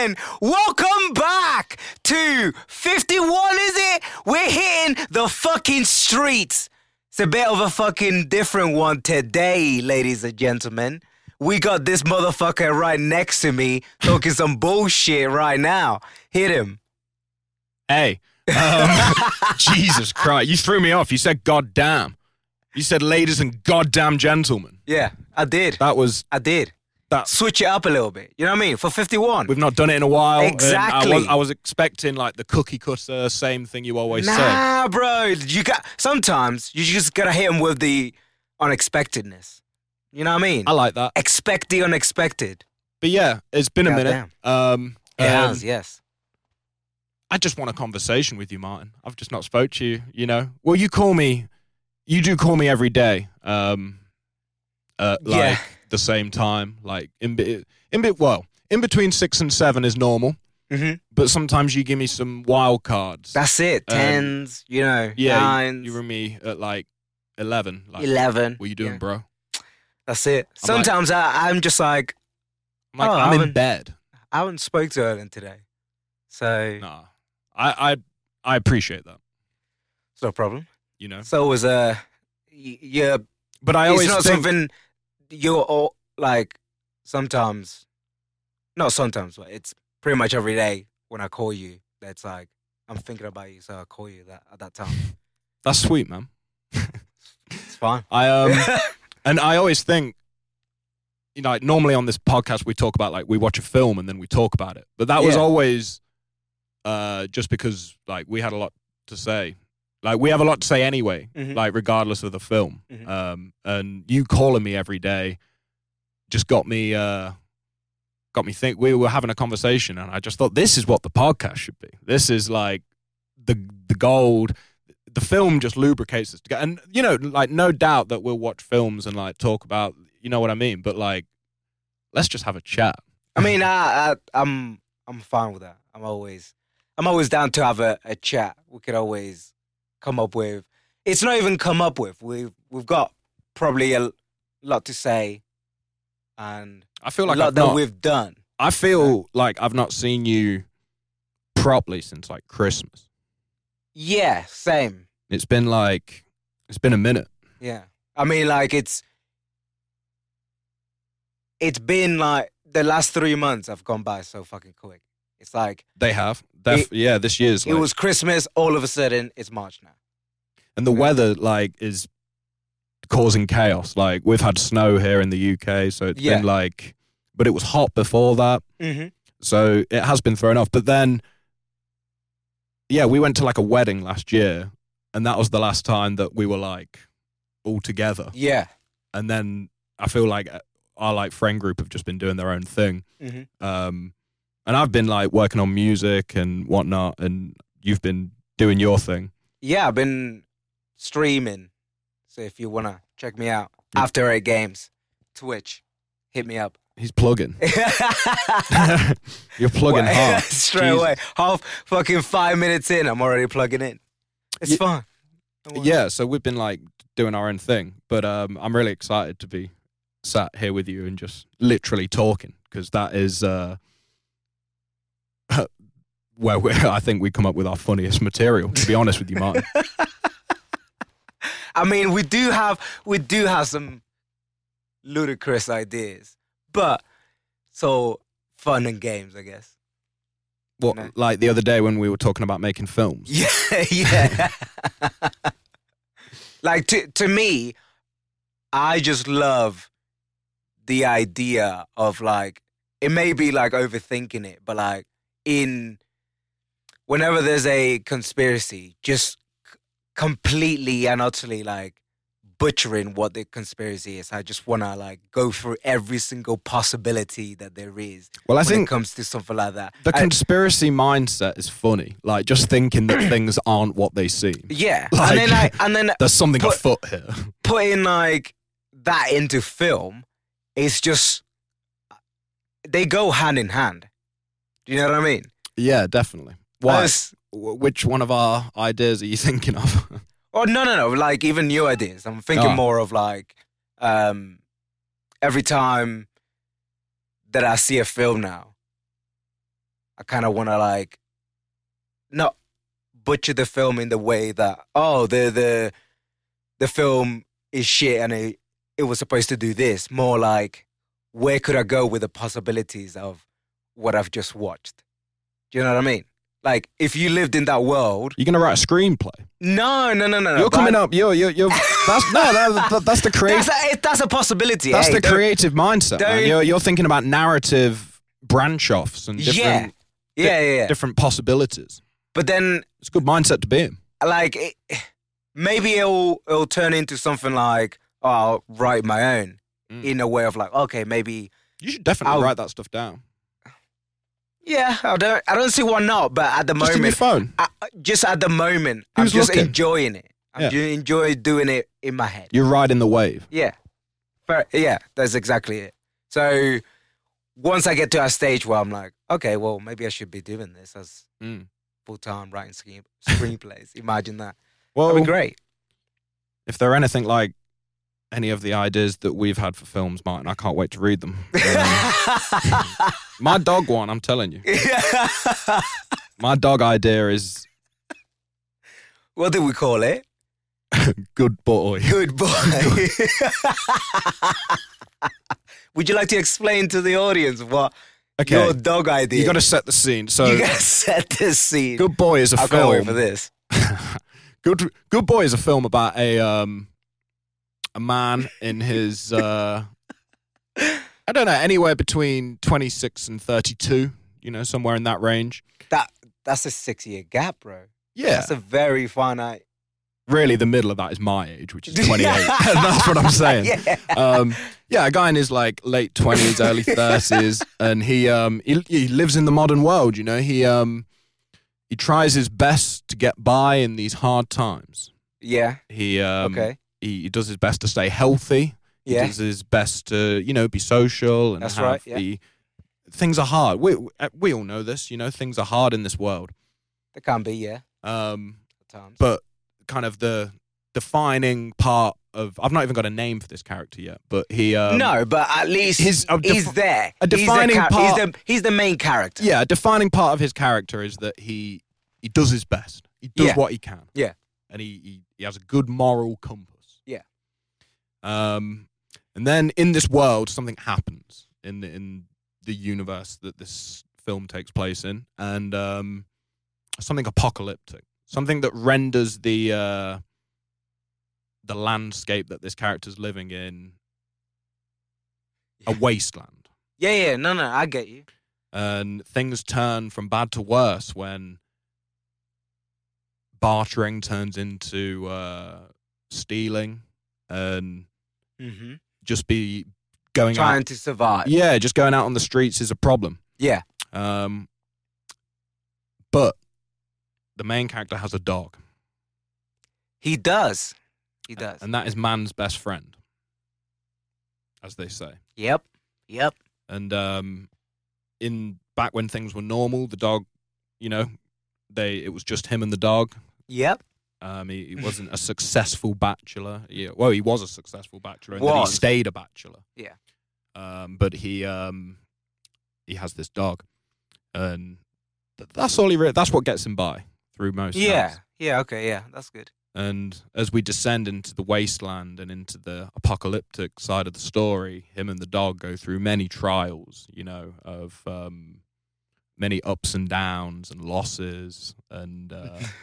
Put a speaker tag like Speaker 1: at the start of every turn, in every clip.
Speaker 1: gentlemen, welcome back to 51, is it? We're hitting the fucking streets. It's a bit of a fucking different one today, ladies and gentlemen. We got this motherfucker right next to me talking some bullshit right now. Hit him.
Speaker 2: Hey, Jesus Christ, you threw me off. You said goddamn. You said ladies and goddamn gentlemen.
Speaker 1: Yeah, I did. I did. Switch it up a little bit. You know what I mean? For 51.
Speaker 2: We've not done it in a while.
Speaker 1: Exactly.
Speaker 2: I was expecting like the cookie cutter, same thing you always say.
Speaker 1: Nah, bro. Sometimes you just gotta hit him with the unexpectedness. You know what I mean?
Speaker 2: I like that.
Speaker 1: Expect the unexpected.
Speaker 2: But yeah, it's been a minute.
Speaker 1: It has, yes.
Speaker 2: I just want a conversation with you, Martin. I've just not spoke to you, you know. Well, you do call me every day. The same time, like in between 6 and 7 is normal.
Speaker 1: Mm-hmm.
Speaker 2: But sometimes you give me some wild cards.
Speaker 1: That's it. 10s,
Speaker 2: yeah,
Speaker 1: 9s.
Speaker 2: You ring me at like 11. Like,
Speaker 1: 11.
Speaker 2: What are you doing, bro?
Speaker 1: That's it. Sometimes I'm just like,
Speaker 2: I'm in bed.
Speaker 1: I haven't spoke to Erlen today, so
Speaker 2: nah. I appreciate that.
Speaker 1: It's no problem.
Speaker 2: You know.
Speaker 1: So it was yeah.
Speaker 2: But I always
Speaker 1: it's not
Speaker 2: think
Speaker 1: something you're all, like sometimes, not sometimes, but it's pretty much every day when I call you. That's like I'm thinking about you, so I call you at that time.
Speaker 2: That's sweet, man.
Speaker 1: It's fine.
Speaker 2: And I always think, you know, like normally on this podcast we talk about like we watch a film and then we talk about it, but that was always just because like we had a lot to say. Like we have a lot to say anyway, like regardless of the film.
Speaker 1: Mm-hmm.
Speaker 2: And you calling me every day just got me think. We were having a conversation, and I just thought this is what the podcast should be. This is like the gold. The film just lubricates us together, and you know, like no doubt that we'll watch films and like talk about, you know what I mean. But like, let's just have a chat.
Speaker 1: I mean, I'm fine with that. I'm always down to have a chat. We could always come up with. It's not even come up with. We've got probably a lot to say, and
Speaker 2: I feel like
Speaker 1: a lot that we've done.
Speaker 2: I feel like I've not seen you properly since like Christmas.
Speaker 1: Yeah, same.
Speaker 2: It's been a minute.
Speaker 1: Yeah, I mean, like it's been like the last 3 months have gone by so fucking quick. It's like
Speaker 2: they have. This year's.
Speaker 1: It was Christmas. All of a sudden, it's March now,
Speaker 2: and the weather like is causing chaos. Like we've had snow here in the UK, so it's been like, but it was hot before that, so it has been thrown off. But then, yeah, we went to like a wedding last year, and that was the last time that we were like all together.
Speaker 1: Yeah,
Speaker 2: and then I feel like our like friend group have just been doing their own thing. And I've been like working on music and whatnot, and you've been doing your thing.
Speaker 1: Yeah, I've been streaming. So if you want to check me out after 8 games, Twitch, hit me up.
Speaker 2: He's plugging. You're plugging hard.
Speaker 1: Straight away. Half fucking 5 minutes in, I'm already plugging in. It's fun.
Speaker 2: Yeah, so we've been like doing our own thing, but I'm really excited to be sat here with you and just literally talking, because that is where I think we come up with our funniest material, to be honest with you, Martin.
Speaker 1: I mean, we do have some ludicrous ideas, but so fun and games, I guess.
Speaker 2: What, you know? Like the other day when we were talking about making films?
Speaker 1: Yeah. Like to me, I just love the idea of like, it may be like overthinking it, but like whenever there's a conspiracy, just completely and utterly like butchering what the conspiracy is. I just want to like go through every single possibility that there is.
Speaker 2: Well, I
Speaker 1: when
Speaker 2: think
Speaker 1: it comes to something like that.
Speaker 2: The conspiracy mindset is funny. Like just thinking that things aren't what they seem.
Speaker 1: Yeah.
Speaker 2: Like,
Speaker 1: and then
Speaker 2: there's something afoot here.
Speaker 1: Putting like that into film is just, they go hand in hand. Do you know what I mean?
Speaker 2: Yeah, definitely. Why? Which one of our ideas are you thinking of?
Speaker 1: Oh, no. Like, even new ideas. I'm thinking more of, like, every time that I see a film now, I kind of want to like not butcher the film in the way that the film is shit and it was supposed to do this. More like, where could I go with the possibilities of what I've just watched? Do you know what I mean? Like, if you lived in that world,
Speaker 2: You're gonna write a screenplay.
Speaker 1: no.
Speaker 2: You're coming up. You're. That's the creative.
Speaker 1: That's a possibility.
Speaker 2: That's
Speaker 1: Hey,
Speaker 2: the creative mindset, man.
Speaker 1: don't-
Speaker 2: You're thinking about narrative branch offs and different
Speaker 1: Yeah.
Speaker 2: different possibilities.
Speaker 1: But then,
Speaker 2: It's a good mindset to be in.
Speaker 1: like, maybe it'll turn into something like, I'll write my own in a way of like, okay, maybe.
Speaker 2: You should definitely
Speaker 1: I'll-
Speaker 2: write that stuff down.
Speaker 1: Yeah, I don't see why not. But at the
Speaker 2: Just in your
Speaker 1: moment,
Speaker 2: phone.
Speaker 1: just at the moment,
Speaker 2: Who's
Speaker 1: I'm just
Speaker 2: looking?
Speaker 1: enjoying it. I enjoy doing it in my head.
Speaker 2: You're riding the wave.
Speaker 1: Yeah. Yeah, that's exactly it. So once I get to a stage where I'm like, okay, well, maybe I should be doing this as full-time writing screenplays. Imagine that.
Speaker 2: Well,
Speaker 1: That'd be great.
Speaker 2: if they're anything like any of the ideas that we've had for films, Martin, I can't wait to read them. My dog one, I'm telling you. My dog idea is
Speaker 1: What do we call it?
Speaker 2: good boy.
Speaker 1: Good boy. Would you like to explain to the audience what
Speaker 2: Okay.
Speaker 1: your dog idea?
Speaker 2: You got to set the scene. So,
Speaker 1: You gotta set the scene.
Speaker 2: Good Boy is a
Speaker 1: I can't wait
Speaker 2: film.
Speaker 1: for this.
Speaker 2: Good Boy is a film about a man in his I don't know, anywhere between 26 and 32. You know, somewhere in that range.
Speaker 1: That's a 6-year gap, bro.
Speaker 2: Yeah.
Speaker 1: That's a very finite.
Speaker 2: Really, the middle of that is my age, which is 28. That's what I'm saying.
Speaker 1: Yeah.
Speaker 2: A guy in his like late 20s, early 30s, and he lives in the modern world. You know, he tries his best to get by in these hard times.
Speaker 1: Yeah.
Speaker 2: He
Speaker 1: Okay.
Speaker 2: he does his best to stay healthy. He
Speaker 1: Yeah.
Speaker 2: does his best to be social and
Speaker 1: That's
Speaker 2: have
Speaker 1: right, yeah.
Speaker 2: things are hard. We all know this. You know, things are hard in this world.
Speaker 1: There can be, yeah. At times.
Speaker 2: But kind of the defining part of I've not even got a name for this character yet, but he
Speaker 1: no, but at least he's there.
Speaker 2: a defining part-
Speaker 1: He's the main character.
Speaker 2: yeah, a defining part of his character is that he does his best. He does
Speaker 1: Yeah.
Speaker 2: what he can.
Speaker 1: Yeah.
Speaker 2: And he has a good moral compass.
Speaker 1: Yeah.
Speaker 2: And then in this world something happens in the universe that this film takes place in, and something apocalyptic. Something that renders the landscape that this character's living in a wasteland.
Speaker 1: Yeah. No, I get you.
Speaker 2: And things turn from bad to worse when bartering turns into stealing and
Speaker 1: Mm-hmm.
Speaker 2: just be going
Speaker 1: Trying
Speaker 2: out.
Speaker 1: to survive.
Speaker 2: Yeah, just going out on the streets is a problem.
Speaker 1: Yeah.
Speaker 2: But the main character has a dog.
Speaker 1: He does. He does.
Speaker 2: And that is man's best friend, as they say.
Speaker 1: Yep.
Speaker 2: And in back when things were normal, the dog, it was just him and the dog.
Speaker 1: Yep.
Speaker 2: He wasn't a successful bachelor. Yeah, well, he was a successful bachelor, and then he stayed a bachelor. Yeah. But he has this dog, and that's all that's what gets him by through most. nights.
Speaker 1: Yeah. Okay. Yeah. That's good.
Speaker 2: And as we descend into the wasteland and into the apocalyptic side of the story, him and the dog go through many trials, of many ups and downs and losses and.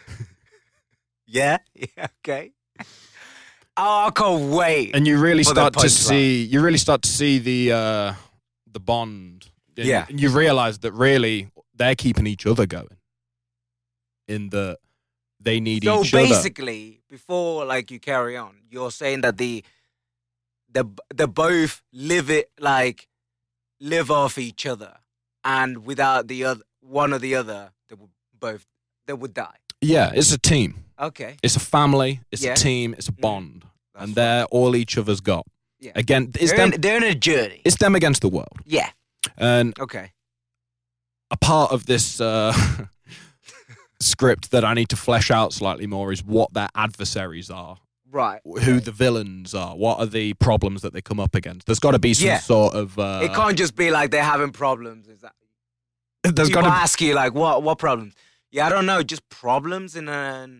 Speaker 1: Yeah. Okay. Oh, I can't wait.
Speaker 2: And you really
Speaker 1: for the
Speaker 2: start to
Speaker 1: punchline.
Speaker 2: see the bond. And
Speaker 1: Yeah.
Speaker 2: you realize that really they're keeping each other going. In that they need
Speaker 1: So
Speaker 2: each other.
Speaker 1: basically, before like you carry on, you're saying that the both live off each other, and without the other one or the other, they would die.
Speaker 2: Yeah, it's a team.
Speaker 1: Okay.
Speaker 2: It's a family. It's
Speaker 1: Yeah.
Speaker 2: a team. It's a bond,
Speaker 1: That's
Speaker 2: and
Speaker 1: right.
Speaker 2: they're all each other's got.
Speaker 1: Yeah.
Speaker 2: Again, it's them.
Speaker 1: They're in a journey.
Speaker 2: It's them against the world.
Speaker 1: Yeah.
Speaker 2: And
Speaker 1: Okay.
Speaker 2: a part of this script that I need to flesh out slightly more is what their adversaries are,
Speaker 1: Right.
Speaker 2: who the villains are, what are the problems that they come up against. There's got to be some
Speaker 1: Yeah.
Speaker 2: sort of.
Speaker 1: It can't just be like they're having problems. Is that?
Speaker 2: there's
Speaker 1: people
Speaker 2: got to
Speaker 1: ask you like, what problems? Yeah, I don't know. Just problems in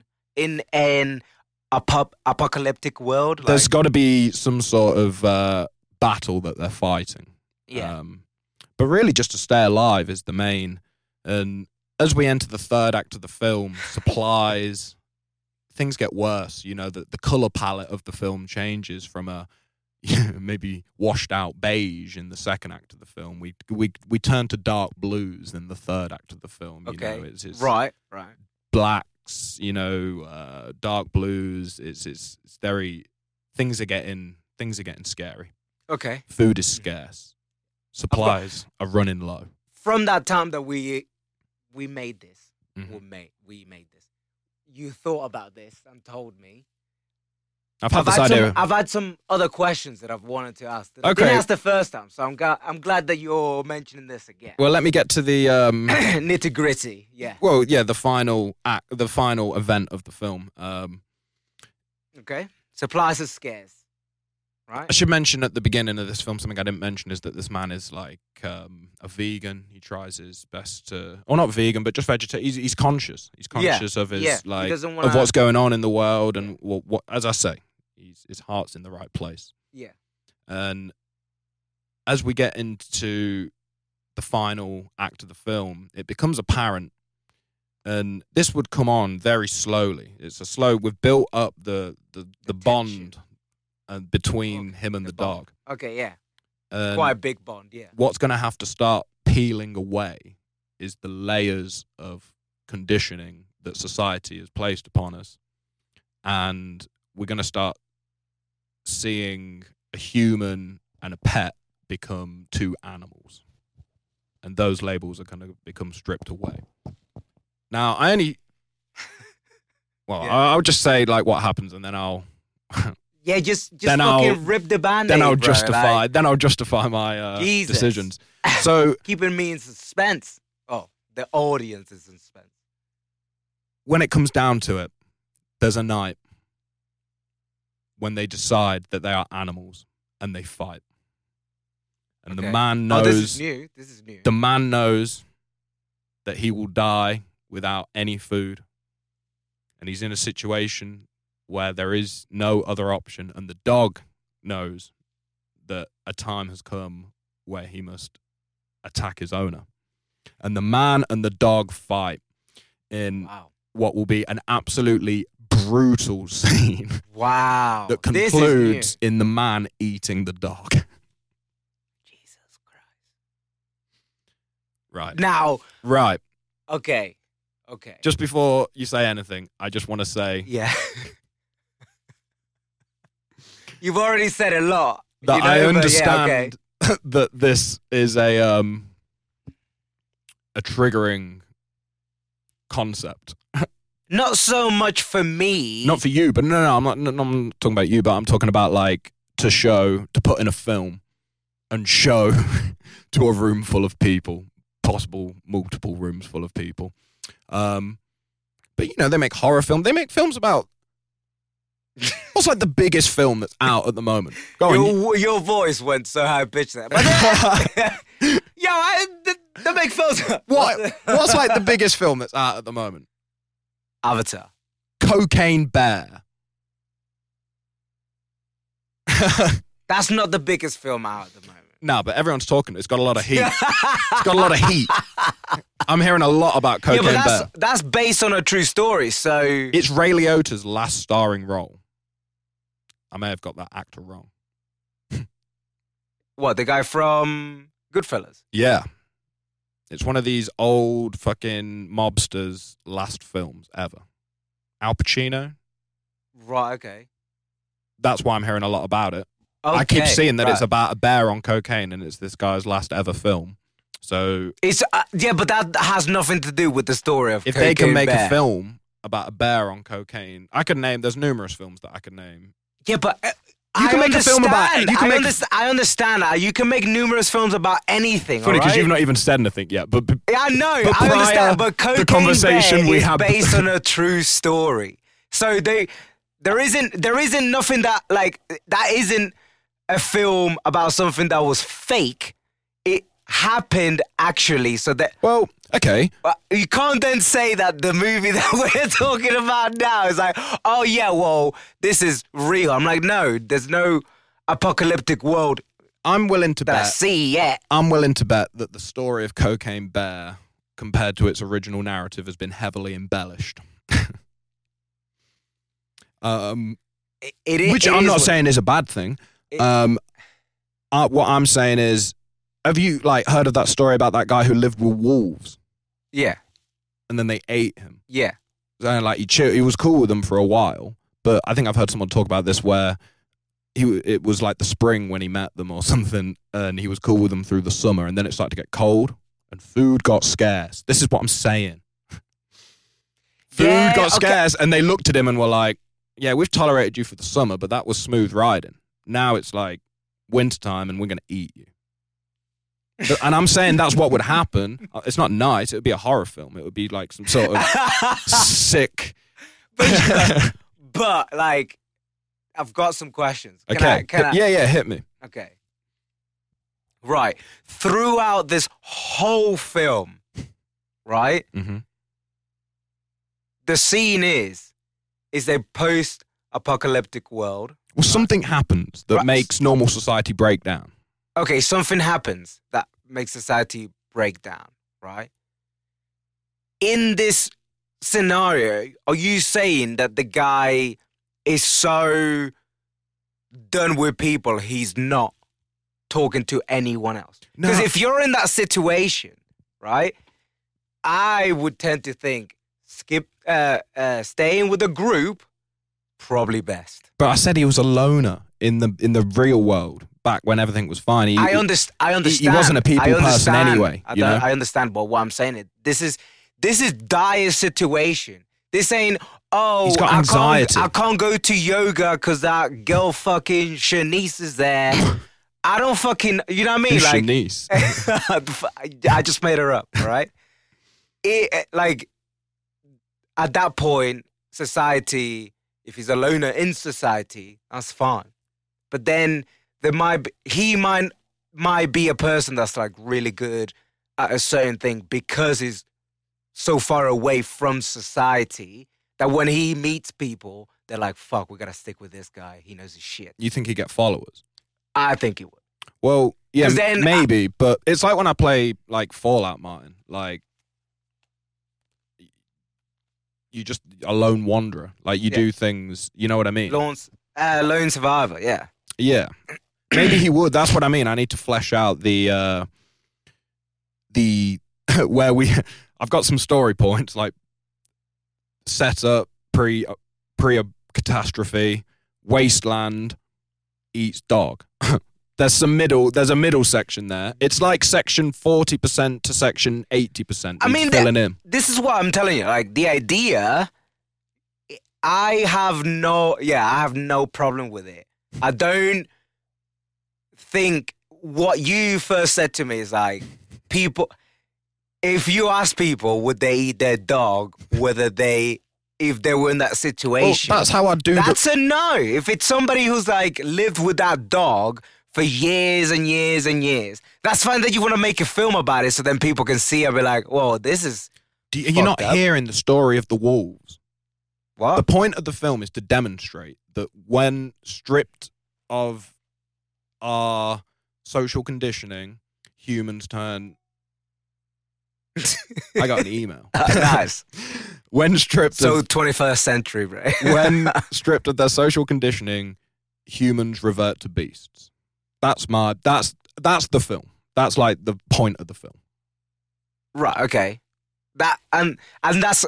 Speaker 1: an apocalyptic world.
Speaker 2: there's
Speaker 1: Like,
Speaker 2: got to be some sort of battle that they're fighting.
Speaker 1: yeah.
Speaker 2: But really, just to stay alive is the main. And as we enter the third act of the film, supplies, things get worse. You know, the color palette of the film changes from a maybe washed out beige in the second act of the film. We turn to dark blues in the third act of the film. You
Speaker 1: Okay.
Speaker 2: know, it's
Speaker 1: Right.
Speaker 2: blacks. You know, dark blues. It's very things are getting scary.
Speaker 1: Okay.
Speaker 2: Food is scarce. Supplies are running low.
Speaker 1: From that time that we made this,
Speaker 2: Mhm.
Speaker 1: we made this. You thought about this and told me.
Speaker 2: I've had this idea.
Speaker 1: I've had some other questions that I've wanted to ask. That I
Speaker 2: Okay.
Speaker 1: didn't ask the first time, so I'm glad that you're mentioning this again.
Speaker 2: Well, let me get to the
Speaker 1: Nitty gritty, yeah.
Speaker 2: well, yeah, the final act, the final event of the film.
Speaker 1: Okay. Supplies are scarce,
Speaker 2: I
Speaker 1: right?
Speaker 2: should mention at the beginning of this film something I didn't mention is that this man is like a vegan. He tries his best to, or not vegan, but just vegetarian. He's conscious. He's conscious of his
Speaker 1: yeah. He
Speaker 2: like
Speaker 1: doesn't
Speaker 2: of
Speaker 1: wanna-
Speaker 2: what's going on in the world and what as I say, his heart's in the right place.
Speaker 1: Yeah.
Speaker 2: And as we get into the final act of the film, it becomes apparent, and this would come on very slowly. It's a slow. We've built up the bond between him and the
Speaker 1: bond.
Speaker 2: dog.
Speaker 1: Okay, yeah.
Speaker 2: And
Speaker 1: Quite a big bond, yeah.
Speaker 2: what's going to have to start peeling away is the layers of conditioning that society has placed upon us, and we're going to start seeing a human and a pet become two animals, and those labels are going to become stripped away. Now, I only, well,
Speaker 1: Yeah.
Speaker 2: I'll just say like what happens, and then I'll
Speaker 1: Yeah, just
Speaker 2: Then
Speaker 1: fucking
Speaker 2: I'll-
Speaker 1: rip the band-aid,
Speaker 2: then I'll
Speaker 1: bro,
Speaker 2: justify
Speaker 1: like,
Speaker 2: then I'll justify my
Speaker 1: Jesus.
Speaker 2: decisions. So
Speaker 1: keeping me in suspense. Oh, the audience is in suspense.
Speaker 2: when it comes down to it, there's a night when they decide that they are animals and they fight. And the
Speaker 1: Okay.
Speaker 2: man knows
Speaker 1: Oh, this is new. This is new.
Speaker 2: the man knows that he will die without any food. And he's in a situation where there is no other option, and the dog knows that a time has come where he must attack his owner. And the man and the dog fight in
Speaker 1: Wow.
Speaker 2: what will be an absolutely brutal scene
Speaker 1: Wow.
Speaker 2: that
Speaker 1: This
Speaker 2: concludes
Speaker 1: is new.
Speaker 2: in the man eating the dog.
Speaker 1: Jesus Christ.
Speaker 2: Right.
Speaker 1: Now,
Speaker 2: Right.
Speaker 1: okay. Okay.
Speaker 2: Just before you say anything, I just want to say
Speaker 1: Yeah. You've already said a lot.
Speaker 2: that
Speaker 1: you know,
Speaker 2: I
Speaker 1: but yeah,
Speaker 2: understand
Speaker 1: okay.
Speaker 2: that this is a triggering concept.
Speaker 1: Not so much for me.
Speaker 2: Not for you, but no, I'm not talking about you, but I'm talking about like to put in a film and show to a room full of people, possible multiple rooms full of people. But you know, they make horror films. They make films about what's like the biggest film that's out at the moment. Go on.
Speaker 1: Your voice went so high pitched there. But they make films.
Speaker 2: What's like the biggest film that's out at the moment?
Speaker 1: Avatar.
Speaker 2: Cocaine Bear.
Speaker 1: That's not the biggest film out at the moment.
Speaker 2: No, but everyone's talking. It's got a lot of heat. It's got a lot of heat. I'm hearing a lot about Cocaine
Speaker 1: Yeah, but
Speaker 2: Bear.
Speaker 1: that's based on a true story, so...
Speaker 2: It's Ray Liotta's last starring role. I may have got that actor wrong.
Speaker 1: What, the guy from Goodfellas?
Speaker 2: Yeah. It's one of these old fucking mobsters' last films ever. Al Pacino.
Speaker 1: Right, okay.
Speaker 2: That's why I'm hearing a lot about it. I keep
Speaker 1: Okay,
Speaker 2: seeing that it's
Speaker 1: right.
Speaker 2: about a bear on cocaine and it's this guy's last ever film. So
Speaker 1: It's yeah, but that has nothing to do with the story of
Speaker 2: if they can
Speaker 1: Cocaine
Speaker 2: make
Speaker 1: Bear.
Speaker 2: a film about a bear on cocaine, I could name, there's numerous films that I could name.
Speaker 1: Yeah, but
Speaker 2: You can make a film about it. You can make-
Speaker 1: I understand that. You can make numerous films about anything.
Speaker 2: Funny because
Speaker 1: alright?
Speaker 2: you've not even said anything yet, but
Speaker 1: Yeah, I know.
Speaker 2: But
Speaker 1: I
Speaker 2: prior
Speaker 1: understand. But
Speaker 2: the
Speaker 1: Cocaine
Speaker 2: conversation
Speaker 1: Bear
Speaker 2: we
Speaker 1: is
Speaker 2: had-
Speaker 1: based on a true story. So there isn't nothing that isn't a film about something that was fake. It happened actually. So that
Speaker 2: well, Okay.
Speaker 1: But you can't then say that the movie that we're talking about now is like, oh yeah, well, this is real. I'm like, no, there's no apocalyptic world
Speaker 2: I'm willing to
Speaker 1: that I
Speaker 2: bet.
Speaker 1: see yet.
Speaker 2: I'm willing to bet that the story of Cocaine Bear, compared to its original narrative, has been heavily embellished. Which I'm not saying is a bad thing. What I'm saying is, have you heard of that story about that guy who lived with wolves
Speaker 1: Yeah,
Speaker 2: and then they ate him?
Speaker 1: yeah.
Speaker 2: And he was cool with them for a while, but I think I've heard someone talk about this where it was like the spring when he met them or something, and he was cool with them through the summer, and then it started to get cold and food got scarce. This is what I'm saying. Food got scarce, and they looked at him and were like, yeah, we've tolerated you for the summer, but that was smooth riding. Now it's like wintertime and we're going to eat you. And I'm saying that's what would happen. It's not nice. It would be a horror film. It would be like some sort of sick.
Speaker 1: But like, I've got some questions.
Speaker 2: Can I? Yeah, hit me.
Speaker 1: Okay. Right. Throughout this whole film, right?
Speaker 2: Mm-hmm.
Speaker 1: The scene is a post-apocalyptic world.
Speaker 2: Well, something happens that makes normal society break down.
Speaker 1: Okay, something happens that makes society break down, right? In this scenario, are you saying that the guy is so done with people he's not talking to anyone else?
Speaker 2: No.
Speaker 1: Because if you're in that situation, right, I would tend to think staying with a group, probably best.
Speaker 2: But I said he was a loner in the real world back when everything was fine.
Speaker 1: I understand.
Speaker 2: He wasn't a people person anyway.
Speaker 1: I understand, but what I'm saying is this is dire situation. This ain't,
Speaker 2: he's got anxiety.
Speaker 1: I can't go to yoga because that girl fucking Shanice is there. I don't fucking, you know what I mean?
Speaker 2: Who's
Speaker 1: like
Speaker 2: Shanice?
Speaker 1: I just made her up, right? At that point, society, if he's a loner in society, that's fine. But then he might be a person that's like really good at a certain thing because he's so far away from society that when he meets people, they're like, fuck, we gotta stick with this guy. He knows his shit.
Speaker 2: You think he'd get followers?
Speaker 1: I think he would.
Speaker 2: Well, yeah,
Speaker 1: then
Speaker 2: maybe, but it's like when I play like Fallout, Martin. Like, you just a lone wanderer. Like, you do things, you know what I mean?
Speaker 1: Lone survivor, yeah.
Speaker 2: Yeah. Maybe he would. That's what I mean. I need to flesh out the where I've got some story points, like set up, pre a catastrophe, wasteland, eats dog. There's a middle section there. It's like section 40% to section 80%.
Speaker 1: I mean,
Speaker 2: filling in.
Speaker 1: This is what I'm telling you. Like, the idea, I have no problem with it. I don't think what you first said to me is like, people, if you ask people, would they eat their dog, if they were in that situation.
Speaker 2: Well, that's how I do.
Speaker 1: That's a no. If it's somebody who's like lived with that dog for years and years and years, that's fine that you want to make a film about it so then people can see and be like, whoa, this is
Speaker 2: You're not hearing the story of the wolves.
Speaker 1: What?
Speaker 2: The point of the film is to demonstrate that when stripped of our social conditioning, humans turn... I got an email.
Speaker 1: Nice.
Speaker 2: When stripped of...
Speaker 1: 21st century, bro.
Speaker 2: When stripped of their social conditioning, humans revert to beasts. That's the film. That's like the point of the film.
Speaker 1: Right, okay. That and that's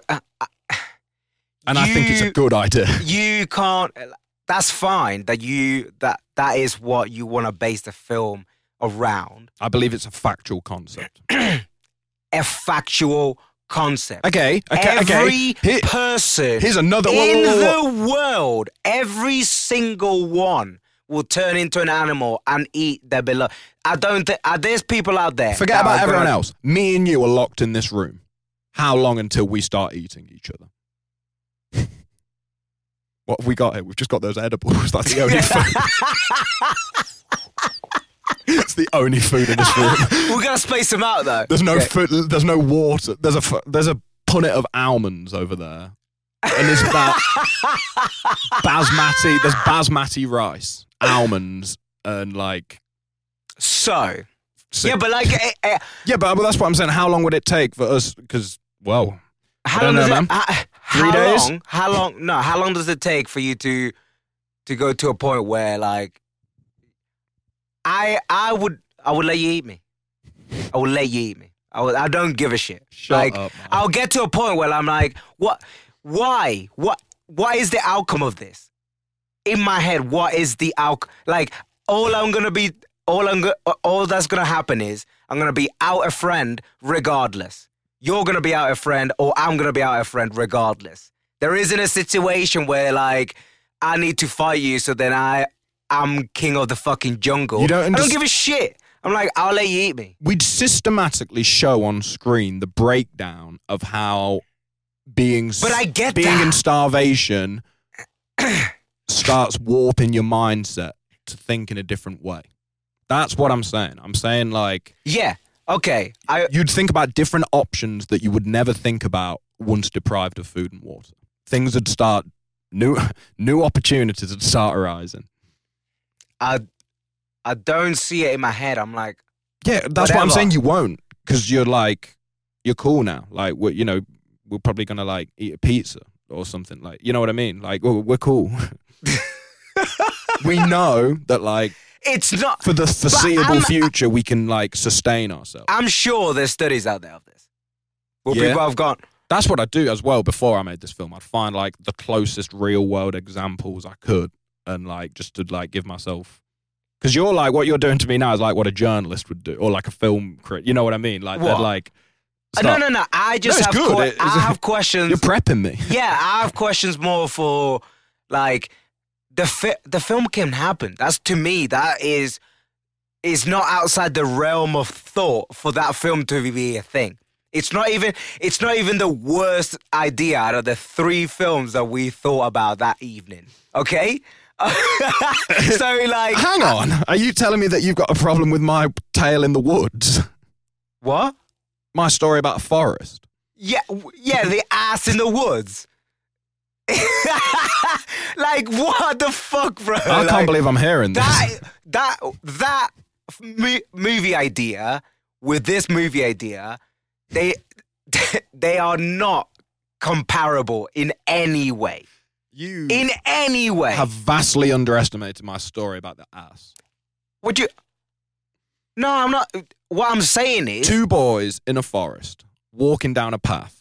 Speaker 2: I think it's a good idea.
Speaker 1: You can't, that's fine that is what you want to base the film around.
Speaker 2: I believe it's a factual concept.
Speaker 1: A factual concept.
Speaker 2: Okay.
Speaker 1: Every person
Speaker 2: here's another
Speaker 1: in the world, every single one will turn into an animal and eat their beloved. I don't think, there's people out there.
Speaker 2: Forget about everyone else. Me and you are locked in this room. How long until we start eating each other? What have we got here? We've just got those edibles. That's the only thing. It's the only food in this room.
Speaker 1: We're gonna space them out though.
Speaker 2: There's no food. There's no water. There's a punnet of almonds over there, and there's that basmati. There's basmati rice, almonds, and like.
Speaker 1: So.
Speaker 2: So,
Speaker 1: Yeah, but like,
Speaker 2: yeah, but that's what I'm saying. How long would it take for us? Because, well,
Speaker 1: how
Speaker 2: I don't
Speaker 1: long
Speaker 2: know,
Speaker 1: does
Speaker 2: man.
Speaker 1: it?
Speaker 2: 3 days?
Speaker 1: How long? No, how long does it take for you to go to a point where like, I would let you eat me. I would let you eat me. I don't give a shit.
Speaker 2: Shut
Speaker 1: like,
Speaker 2: up, man.
Speaker 1: I'll get to a point where I'm like, what? Why? What is the outcome of this? In my head, what is the outcome? Like, all that's gonna happen is I'm gonna be out a friend regardless. You're gonna be out a friend, or I'm gonna be out a friend regardless. There isn't a situation where like I need to fight you, so then I'm king of the fucking jungle.
Speaker 2: You don't
Speaker 1: I don't give a shit. I'm like, I'll let you eat me.
Speaker 2: We'd systematically show on screen the breakdown of how being
Speaker 1: I get
Speaker 2: being
Speaker 1: that.
Speaker 2: in starvation starts warping your mindset to think in a different way. That's what I'm saying. I'm saying like
Speaker 1: Yeah. Okay.
Speaker 2: you'd think about different options that you would never think about once deprived of food and water. Things would start new opportunities would start arising.
Speaker 1: I don't see it in my head. I'm like,
Speaker 2: Yeah, that's what I'm
Speaker 1: Whatever.
Speaker 2: saying. You won't, because you're cool now. Like we're probably gonna like eat a pizza or something. Like, you know what I mean? Like, we're cool. We know that like
Speaker 1: it's not.
Speaker 2: for the foreseeable
Speaker 1: I'm-
Speaker 2: future we can like sustain ourselves.
Speaker 1: I'm sure there's studies out there of this. Well,
Speaker 2: Yeah.
Speaker 1: people have gone,
Speaker 2: That's what I do as well. Before I made this film, I'd find like the closest real world examples I could, and like just to like give myself. Because you're like, what you're doing to me now is like what a journalist would do, or like a film critic. You know what I mean? Like
Speaker 1: What?
Speaker 2: they'd like.
Speaker 1: no.
Speaker 2: start-
Speaker 1: I just
Speaker 2: it's
Speaker 1: have
Speaker 2: good.
Speaker 1: I have questions.
Speaker 2: You're prepping me.
Speaker 1: Yeah, I have questions more for like the film can happen. That's to me that is not outside the realm of thought for that film to be a thing. It's not even the worst idea out of the 3 films that we thought about that evening. Okay? So like
Speaker 2: Hang on. Are you telling me that you've got a problem with my tale in the woods?
Speaker 1: what?
Speaker 2: My story about a forest?
Speaker 1: Yeah, the ass in the woods. Like what the fuck, bro?
Speaker 2: I can't believe I'm hearing this.
Speaker 1: that movie idea with this movie idea, they are not comparable in any way.
Speaker 2: You
Speaker 1: In any way.
Speaker 2: have vastly underestimated my story about the ass.
Speaker 1: Would you? No, I'm not. What I'm saying is,
Speaker 2: 2 boys in a forest walking down a path.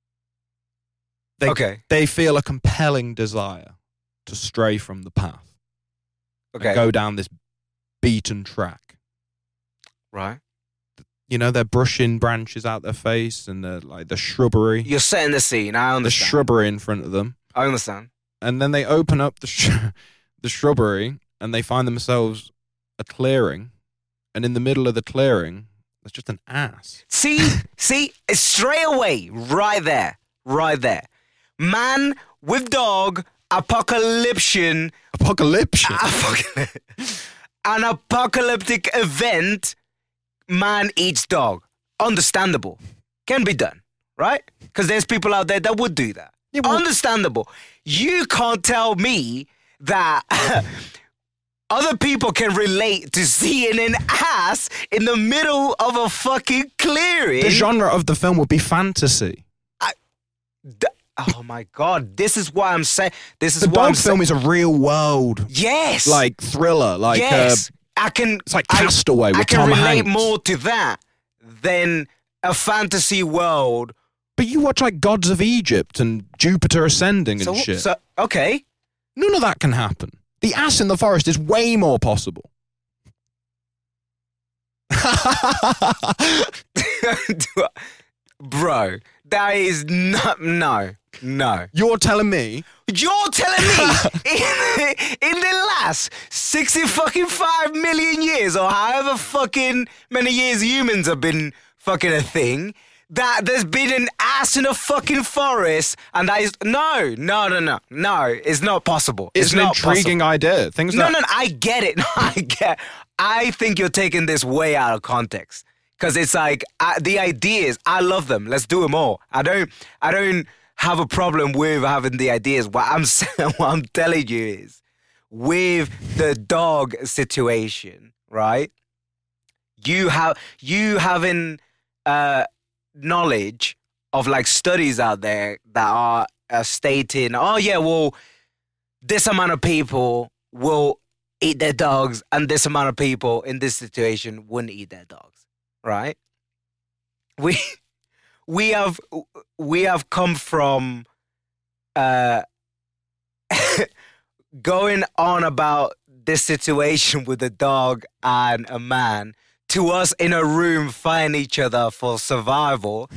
Speaker 1: Okay.
Speaker 2: They feel a compelling desire to stray from the path.
Speaker 1: okay,
Speaker 2: And go down this beaten track.
Speaker 1: right.
Speaker 2: You know, they're brushing branches out their face and they're like the shrubbery.
Speaker 1: You're setting the scene. I
Speaker 2: The
Speaker 1: understand.
Speaker 2: shrubbery in front of them.
Speaker 1: I understand.
Speaker 2: And then they open up the shrubbery and they find themselves a clearing. And in the middle of the clearing, there's just an ass.
Speaker 1: See, straight away, right there. Man with dog, apocalyptic,
Speaker 2: Apocalypse.
Speaker 1: an apocalyptic event, man eats dog. Understandable. Can be done, right? Because there's people out there that would do that.
Speaker 2: Yeah, well-
Speaker 1: Understandable. You can't tell me that other people can relate to seeing an ass in the middle of a fucking clearing.
Speaker 2: The genre of the film would be fantasy.
Speaker 1: Oh my God, this is what I'm saying. This is
Speaker 2: The
Speaker 1: what I'm
Speaker 2: dog film is a real world
Speaker 1: Yes.
Speaker 2: like thriller. Like
Speaker 1: yes. I can.
Speaker 2: it's like Castaway with
Speaker 1: I can
Speaker 2: Tom
Speaker 1: relate
Speaker 2: Hanks.
Speaker 1: more to that than a fantasy world.
Speaker 2: But you watch like Gods of Egypt and Jupiter Ascending and shit.
Speaker 1: So okay.
Speaker 2: None of that can happen. The ass in the forest is way more possible.
Speaker 1: Bro, that is not. No.
Speaker 2: You're telling me
Speaker 1: You're telling me in the last 65 million years, or however fucking many years humans have been fucking a thing, that there's been an ass in a fucking forest, and that is no, it's not possible.
Speaker 2: It's an
Speaker 1: not
Speaker 2: intriguing idea. Things that
Speaker 1: I get it. I think you're taking this way out of context because it's like the ideas. I love them. Let's do them all. I don't have a problem with having the ideas. What I'm telling you is, with the dog situation, right? You having knowledge of like studies out there that are stating, oh yeah, well, this amount of people will eat their dogs and this amount of people in this situation wouldn't eat their dogs, right? We have come from going on about this situation with a dog and a man to us in a room fighting each other for survival.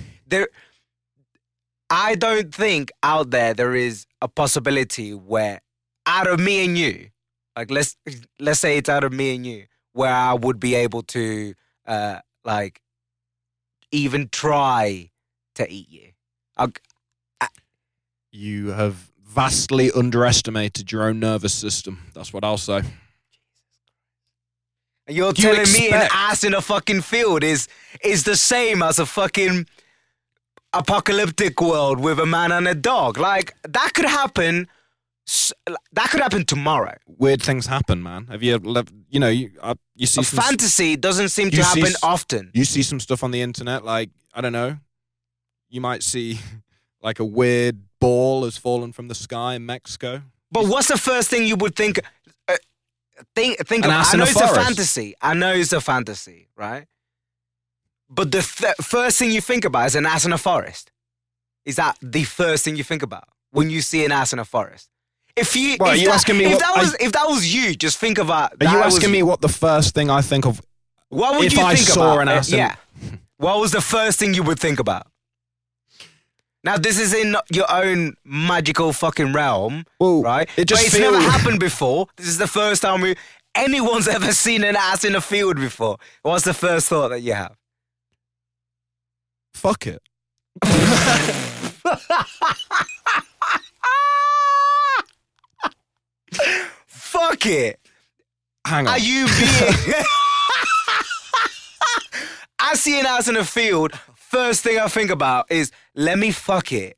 Speaker 1: I don't think out there is a possibility where out of me and you, like let's say it's out of me and you, where I would be able to like even try to eat you.
Speaker 2: you have vastly underestimated your own nervous system. That's what I'll say.
Speaker 1: You're telling me an ass in a fucking field is the same as a fucking apocalyptic world with a man and a dog? Like, that could happen. That could happen tomorrow.
Speaker 2: Weird things happen, man. Have you see some
Speaker 1: fantasy doesn't seem to happen often.
Speaker 2: You see some stuff on the internet, like, I don't know, you might see like a weird ball has fallen from the sky in Mexico.
Speaker 1: But what's the first thing you would think? Think
Speaker 2: An
Speaker 1: of.
Speaker 2: ass
Speaker 1: I know
Speaker 2: in a
Speaker 1: it's a
Speaker 2: forest.
Speaker 1: fantasy. I know it's a fantasy, right? But the first thing you think about is an ass in a forest. Is that the first thing you think about when you see an ass in a forest? If that was you, just think about.
Speaker 2: Are you asking me what the first thing I think of?
Speaker 1: What would
Speaker 2: if
Speaker 1: you
Speaker 2: I
Speaker 1: think
Speaker 2: saw
Speaker 1: about?
Speaker 2: an ass?
Speaker 1: Yeah. What was the first thing you would think about? Now, this is in your own magical fucking realm,
Speaker 2: Well,
Speaker 1: right?
Speaker 2: it just
Speaker 1: but it's never happened before. This is the first time anyone's ever seen an ass in a field before. What's the first thought that you have?
Speaker 2: Fuck it.
Speaker 1: Fuck it.
Speaker 2: Hang on.
Speaker 1: Are you being... I see an ass in a field. First thing I think about is, let me fuck it.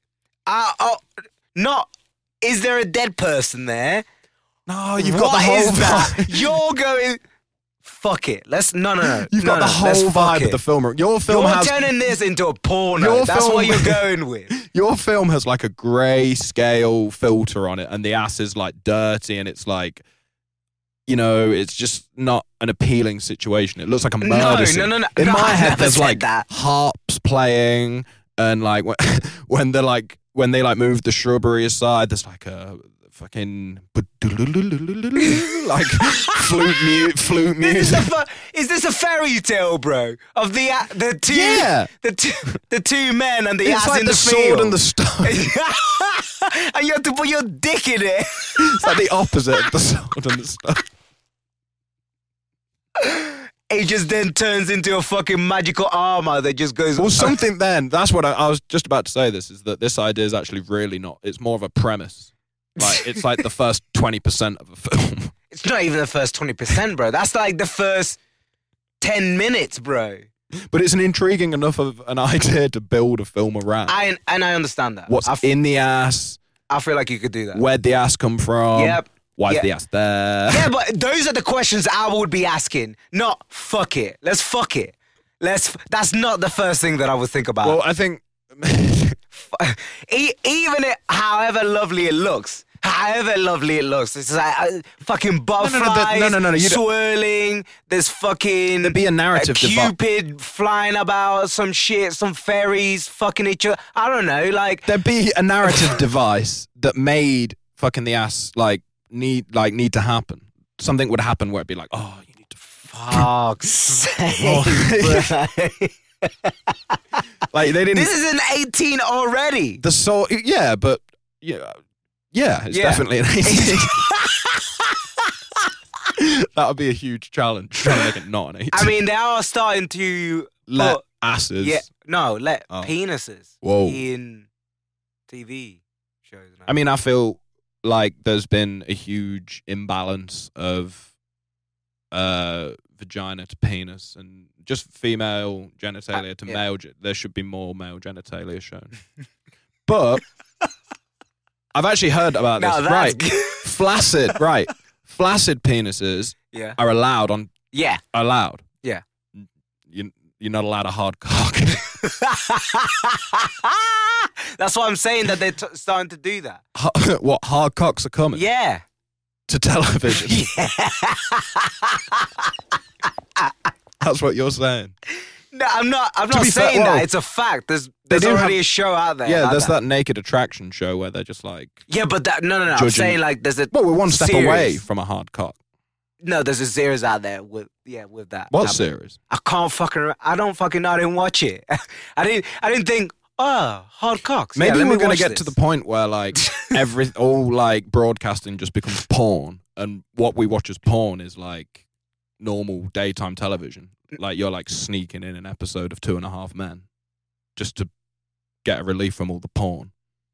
Speaker 1: Is there a dead person there?
Speaker 2: No, you've got the whole
Speaker 1: What is that?
Speaker 2: vibe.
Speaker 1: You're going... Fuck it. No.
Speaker 2: You've got the whole vibe of the film. Your film
Speaker 1: You're
Speaker 2: has...
Speaker 1: turning this into a porno. That's what you're going with.
Speaker 2: Your film has like a grey scale filter on it, and the ass is like dirty, and it's like, it's just not an appealing situation. It looks like a murder scene.
Speaker 1: No.
Speaker 2: In my
Speaker 1: I
Speaker 2: head,
Speaker 1: never
Speaker 2: there's
Speaker 1: said
Speaker 2: like
Speaker 1: that.
Speaker 2: harps playing, and like when they move the shrubbery aside, there's like a fucking like flute music.
Speaker 1: Is this a fairy tale, bro? Of the two the two men and the
Speaker 2: It's
Speaker 1: ass
Speaker 2: like
Speaker 1: in
Speaker 2: the
Speaker 1: the
Speaker 2: sword
Speaker 1: field.
Speaker 2: and the stone.
Speaker 1: And you have to put your dick in it.
Speaker 2: It's like the opposite of the sword and the stone.
Speaker 1: It just then turns into a fucking magical armor that just goes...
Speaker 2: Well, something then, that's what I was just about to say this, is that this idea is actually really not, it's more of a premise. Like, it's like the first 20% of a film.
Speaker 1: It's not even the first 20%, bro. That's like the first 10 minutes, bro.
Speaker 2: But it's an intriguing enough of an idea to build a film around.
Speaker 1: I understand that.
Speaker 2: What's in the ass?
Speaker 1: I feel like you could do that.
Speaker 2: Where'd the ass come from?
Speaker 1: Yep.
Speaker 2: Why's the ass there?
Speaker 1: Yeah, but those are the questions I would be asking. Not fuck it. Let's fuck it. That's not the first thing that I would think about.
Speaker 2: Well, I think...
Speaker 1: Even however lovely it looks, it's like fucking butterflies swirling. There's fucking...
Speaker 2: There'd be a narrative
Speaker 1: Cupid flying about, some shit, some fairies fucking each other. I don't know, like...
Speaker 2: There'd be a narrative device that made fucking the ass, need to happen. Something would happen where it'd be like, oh, you need to...
Speaker 1: Fuck's sake, bro.
Speaker 2: Like, they didn't...
Speaker 1: This is an 18 already.
Speaker 2: But it's definitely an 18. That would be a huge challenge, trying to make it not an 18.
Speaker 1: I mean, they are starting to
Speaker 2: let Asses.
Speaker 1: Yeah, no,
Speaker 2: Oh.
Speaker 1: penises
Speaker 2: Whoa.
Speaker 1: in TV shows. Now.
Speaker 2: I mean, I feel like there's been a huge imbalance of vagina to penis and just female genitalia to
Speaker 1: yeah.
Speaker 2: male. There should be more male genitalia shown. But I've actually heard about this.
Speaker 1: Now that's
Speaker 2: Right.
Speaker 1: good.
Speaker 2: Flaccid. Right. Flaccid penises
Speaker 1: Yeah.
Speaker 2: are allowed on.
Speaker 1: Yeah.
Speaker 2: Allowed.
Speaker 1: Yeah.
Speaker 2: You're not allowed a hard cock.
Speaker 1: That's why I'm saying that they're starting to do that.
Speaker 2: What, hard cocks are coming
Speaker 1: Yeah.
Speaker 2: to television?
Speaker 1: Yeah.
Speaker 2: That's what you're saying.
Speaker 1: No, I'm not
Speaker 2: be fair,
Speaker 1: saying
Speaker 2: well,
Speaker 1: that. It's a fact. There's
Speaker 2: do
Speaker 1: already
Speaker 2: have-
Speaker 1: a show out there.
Speaker 2: Yeah,
Speaker 1: like
Speaker 2: there's that Naked Attraction show where they're just like,
Speaker 1: Yeah, but no. I'm
Speaker 2: Judging-
Speaker 1: saying like there's a
Speaker 2: well, we're one step
Speaker 1: series.
Speaker 2: away from a hard cock.
Speaker 1: No, there's a series out there with that.
Speaker 2: What
Speaker 1: happening.
Speaker 2: series?
Speaker 1: I don't fucking know. I didn't watch it. I didn't think, hard cocks.
Speaker 2: Maybe
Speaker 1: let me
Speaker 2: we're going
Speaker 1: watch
Speaker 2: to get
Speaker 1: this.
Speaker 2: to the point where like all like broadcasting just becomes porn, and what we watch as porn is like normal daytime television. Like you're like sneaking in an episode of 2.5 Men just to get a relief from all the porn.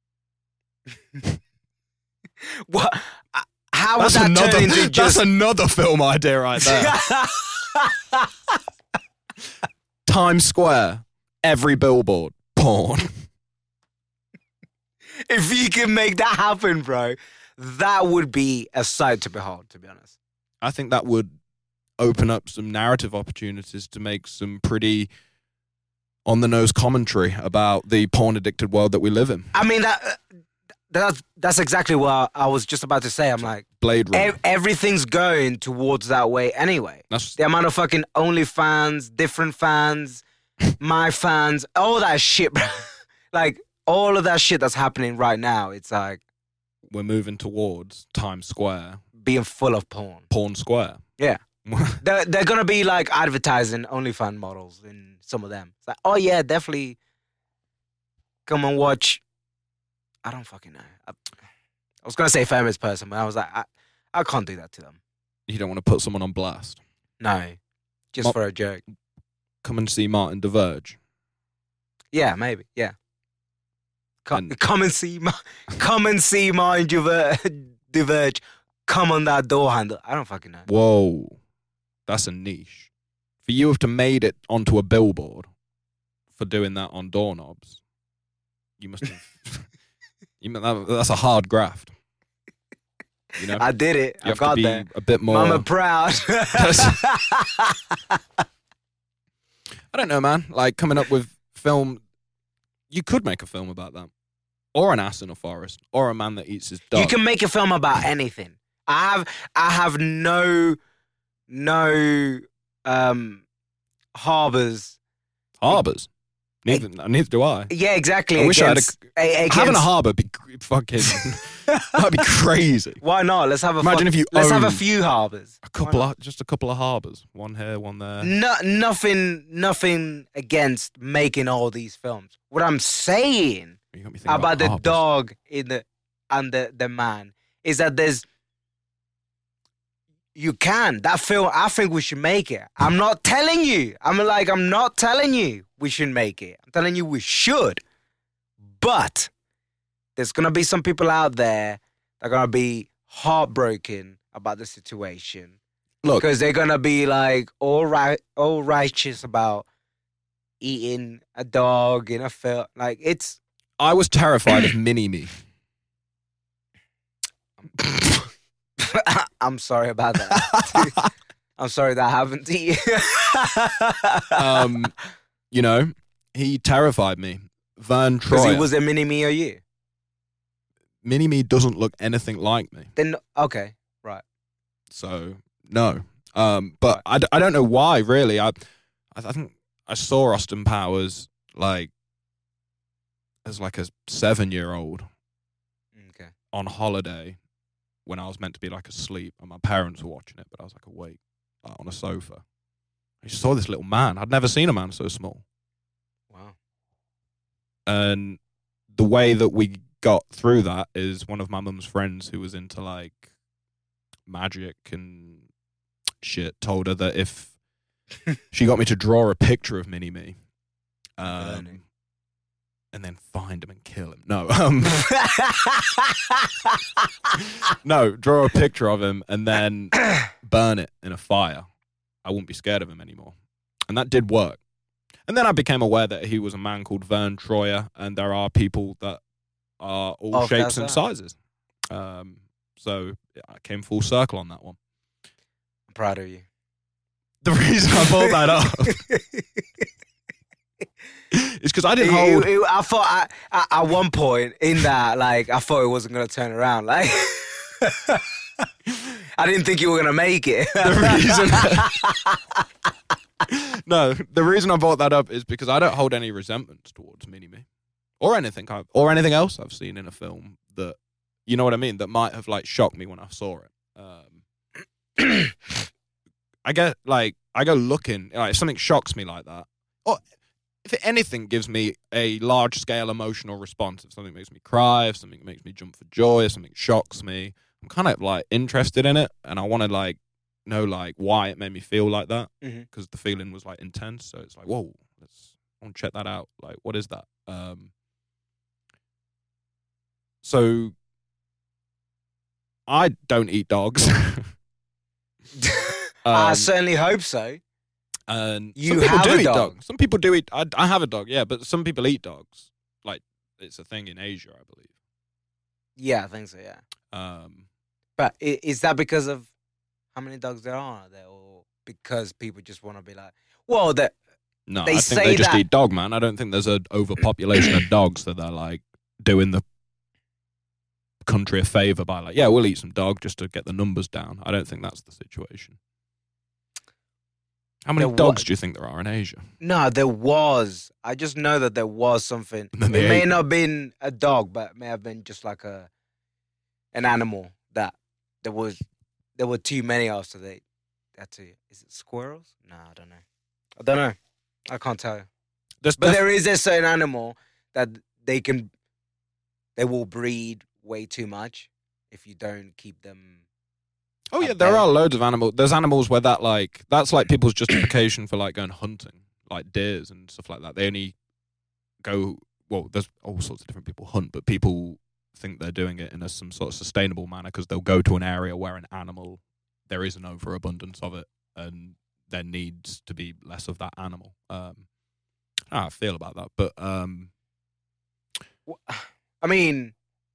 Speaker 1: What? How would that turn into
Speaker 2: That's
Speaker 1: just...
Speaker 2: another film idea right there. Times Square, every billboard, porn.
Speaker 1: If you can make that happen, bro, that would be a sight to behold, to be honest.
Speaker 2: I think that would open up some narrative opportunities to make some pretty on-the-nose commentary about the porn-addicted world that we live in.
Speaker 1: I mean, that's exactly what I was just about to say. I'm like,
Speaker 2: Blade Runner.
Speaker 1: everything's going towards that way anyway.
Speaker 2: That's
Speaker 1: The amount of fucking OnlyFans, different fans, my fans, all that shit, bro. Like, all of that shit that's happening right now, it's like
Speaker 2: we're moving towards Times Square,
Speaker 1: being full of porn.
Speaker 2: Porn Square.
Speaker 1: Yeah. They're going to be like advertising OnlyFans models in some of them. It's like, oh yeah, definitely come and watch. I don't fucking know. I was going to say famous person, but I was like, I can't do that to them.
Speaker 2: You don't want to put someone on blast.
Speaker 1: No, just for a joke.
Speaker 2: Come and see Martin DeVerge.
Speaker 1: Yeah, maybe. Yeah.
Speaker 2: And-
Speaker 1: Come and see Martin DeVerge. Come on that door handle. I don't fucking know.
Speaker 2: Whoa. That's a niche. For you have to made it onto a billboard for doing that on doorknobs. You must have... that's a hard graft. You know?
Speaker 1: I did it.
Speaker 2: You
Speaker 1: I
Speaker 2: have to
Speaker 1: got
Speaker 2: be
Speaker 1: there.
Speaker 2: a bit more...
Speaker 1: Mama proud.
Speaker 2: I don't know, man. Like, coming up with film... You could make a film about that. Or an ass in a forest. Or a man that eats his dog.
Speaker 1: You can make a film about anything. I have no harbors.
Speaker 2: Harbours. Neither do I.
Speaker 1: Yeah, exactly.
Speaker 2: I wish I had having a
Speaker 1: against-
Speaker 2: harbour be fucking... that'd be crazy.
Speaker 1: Why not? Let's have a
Speaker 2: Imagine if you
Speaker 1: let's have a
Speaker 2: owned
Speaker 1: few harbors.
Speaker 2: Just a couple of harbours. One here, one there.
Speaker 1: Nothing against making all these films. What I'm saying
Speaker 2: You got me thinking
Speaker 1: about the
Speaker 2: harbours.
Speaker 1: dog and the man is that you can. That film, I think we should make it. I'm not telling you. I'm not telling you we should make it. I'm telling you we should. But there's going to be some people out there that are going to be heartbroken about the situation.
Speaker 2: Look,
Speaker 1: Because they're going to be like all righteous about eating a dog in a film. Like, it's...
Speaker 2: I was terrified of Mini-Me.
Speaker 1: I'm sorry about that. I'm sorry that happened to you.
Speaker 2: You know, he terrified me. Vern
Speaker 1: Because
Speaker 2: Troyer.
Speaker 1: he was a mini-me or you?
Speaker 2: Mini-Me doesn't look anything like me.
Speaker 1: Then, okay, right.
Speaker 2: So, no. But I don't know why, really. I think I saw Austin Powers, like, as like a 7-year-old
Speaker 1: Okay.
Speaker 2: on holiday when I was meant to be, like, asleep. And my parents were watching it, but I was, like, awake, like, on a sofa. I just saw this little man. I'd never seen a man so small.
Speaker 1: Wow.
Speaker 2: And the way that we got through that is one of my mum's friends who was into like magic and shit told her that if she got me to draw a picture of Mini-Me
Speaker 1: Burn it.
Speaker 2: And then find him and kill him. No, no, draw a picture of him and then burn it in a fire. I wouldn't be scared of him anymore. And that did work. And then I became aware that he was a man called Vern Troyer, and there are people that are all shapes and sizes. So I came full circle on that one.
Speaker 1: I'm proud of you.
Speaker 2: The reason I brought that up is because I didn't hold...
Speaker 1: I thought at one point in that, like, I thought it wasn't going to turn around. Like, I didn't think you were going to make it.
Speaker 2: The reason I brought that up is because I don't hold any resentments towards Mini-Me or anything else I've seen in a film that, you know what I mean, that might have, like, shocked me when I saw it. I go looking, like, if something shocks me like that, or if anything gives me a large-scale emotional response, if something makes me cry, if something makes me jump for joy, if something shocks me, I'm kind of, like, interested in it, and I want to, like, know, like, why it made me feel like that, because the feeling was, like, intense, so it's like, whoa, I want to check that out, like, what is that? So, I don't eat dogs.
Speaker 1: I certainly hope so.
Speaker 2: And
Speaker 1: you
Speaker 2: some people
Speaker 1: have
Speaker 2: do
Speaker 1: a
Speaker 2: eat
Speaker 1: dog.
Speaker 2: dogs. Some people do eat. I have a dog, yeah, but some people eat dogs. Like, it's a thing in Asia, I believe.
Speaker 1: Yeah, I think so. Yeah. But is that because of how many dogs there are there, or because people just want to be like, well, that?
Speaker 2: No,
Speaker 1: they
Speaker 2: I think they just
Speaker 1: that...
Speaker 2: eat dog, man. I don't think there's an overpopulation of dogs that they're like doing the country a favor by like, yeah, we'll eat some dog just to get the numbers down. I don't think that's the situation. How many dogs do you think there are in Asia?
Speaker 1: No, there was. I just know that there was something. It may not have been a dog, but it may have been just like an animal that there were too many of, so they had to. Is it squirrels? No, I don't know. I can't tell you. But there is a certain animal that they will breed way too much if you don't keep them.
Speaker 2: Oh yeah, there are loads of animals. There's animals where that's like people's justification for like going hunting, like deers and stuff like that. They only go, well, there's all sorts of different people hunt, but people think they're doing it in some sort of sustainable manner because they'll go to an area where there is an overabundance of it, and there needs to be less of that animal. I don't know how I feel about that, but
Speaker 1: I mean,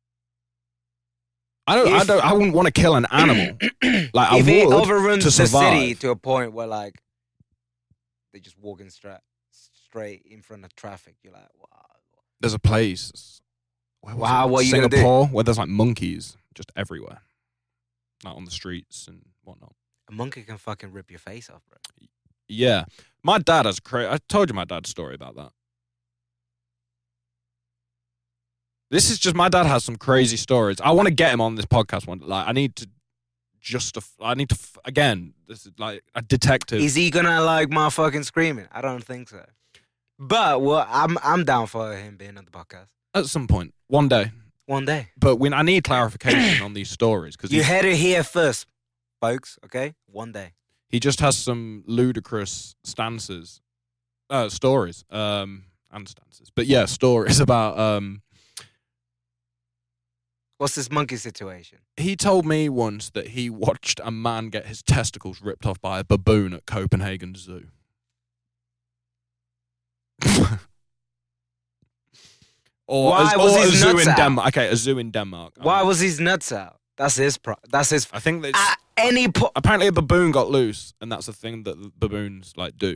Speaker 2: I wouldn't want to kill an animal. Like,
Speaker 1: if it overruns
Speaker 2: the
Speaker 1: city to a point where like they're just walking straight in front of traffic, you're like, wow.
Speaker 2: There's a place.
Speaker 1: Wow, what are you
Speaker 2: Singapore,
Speaker 1: gonna do?
Speaker 2: where there's like monkeys just everywhere, like on the streets and whatnot.
Speaker 1: A monkey can fucking rip your face off, bro.
Speaker 2: Yeah, my dad has I told you my dad's story about that. This is just, my dad has some crazy stories. I want to get him on this podcast one. Like, I need to, again, this is like a detective.
Speaker 1: Is he gonna like motherfucking screaming? I don't think so. But well, I'm down for him being on the podcast.
Speaker 2: At some point. One day. But I need clarification on these stories. Cause
Speaker 1: you heard it here first, folks, okay? One day.
Speaker 2: He just has some ludicrous stories. And stances. But yeah, stories about...
Speaker 1: What's this monkey situation?
Speaker 2: He told me once that he watched a man get his testicles ripped off by a baboon at Copenhagen Zoo. A zoo in Denmark. Okay, a zoo in Denmark.
Speaker 1: Why was his nuts out? That's his.
Speaker 2: I think that
Speaker 1: at any point.
Speaker 2: Apparently, a baboon got loose, and that's a thing that baboons like do.